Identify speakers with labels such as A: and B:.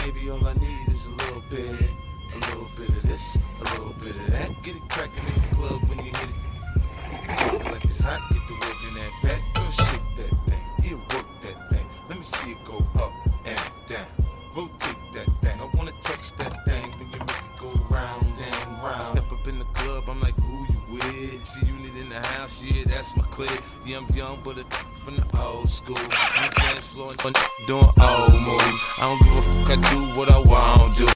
A: Maybe all I need is a little bit of this, a little bit of that. Get it crackin' in the club when you hit it. Like it's hot, get the work in that back. Girl, shake that thing, yeah, work that thing. Let me see it go up and down. Rotate that thing, I wanna touch that thing when you make it go round and round. I step up in the club, I'm like, who you with? G-Unit in the house, yeah, that's my clique. Yeah, I'm young, but from the old school. On the dance floor, doing old moves. I don't give a fuck, I do what I want to do.